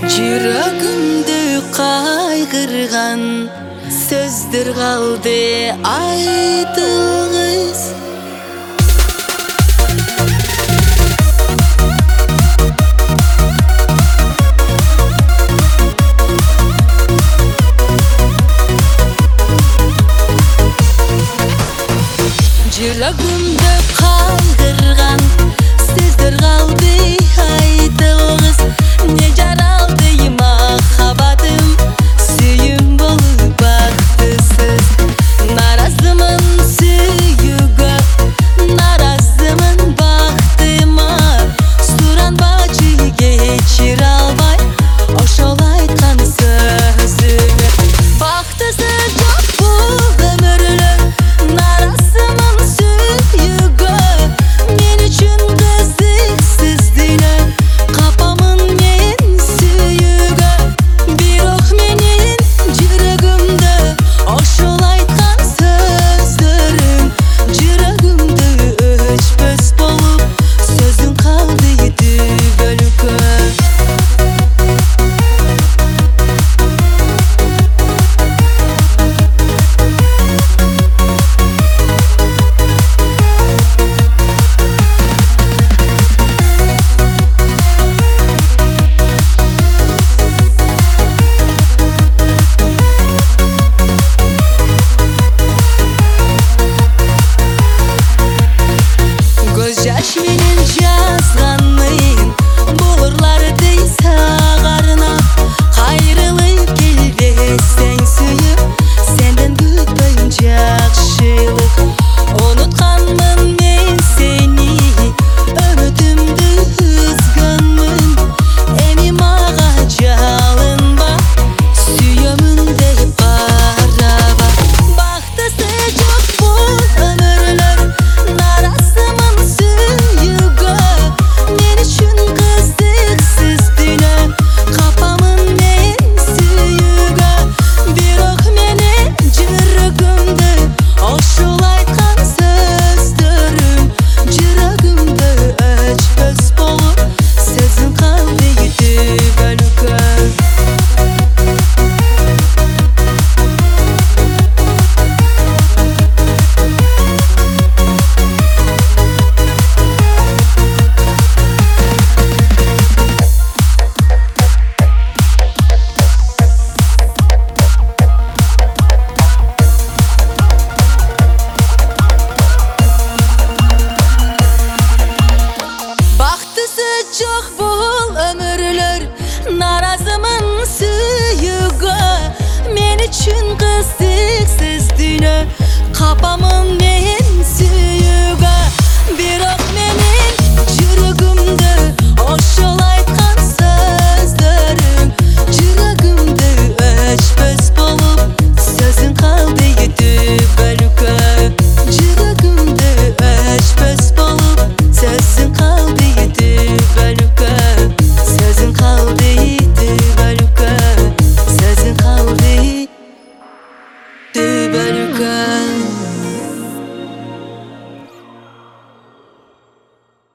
Жүрөгүмдү кайгырган сөздөр калды айтылгыс. Жүрөгүмдү кайгырган сөздөр калды айтылгыс. Не жаралды махаббатым, сүйүм болуп бактысыз. Наразымын сүйүүгө, наразымын бактыма. Суранбачы кечире албай ошол айткан сөзүңө. Бактысы жок бул өмүрлөр, наразымын сүйүүгө. Мен үчүн кызыксыз дүйнө, капамын мен сүйүүгө. Бирок менин жүрөгүмдө ошол айткан сөздөрүң жүрөгүмдө өчпөс болуп, сөзүң калды түбөлүккө. Көз жаш менен жазганым буурларды сагарынап. Кайрылып кел десең сүйүп, сенден күтпөйм жакшылык. Унутканмын мен сени, үмүтүмдү үзгөнмүн. Эми мага жалынба, сүйөмүн деп караба. Бактысы жок бул өмүрлөр, наразымын сүйүүгө. Мен үчүн кызыксыз дүйнө, капамын мен сүйүүгө. Бирок менин жүрөгүмдө ошол айткан сөздөрүң жүрөгүмдө өчпөс болуп, сөзүң калды түбөлүккө. Бактысы жок бул өмүрлөр, наразымын сүйүүгө. Мен үчүн кызыксыз дүйнө, капамын мен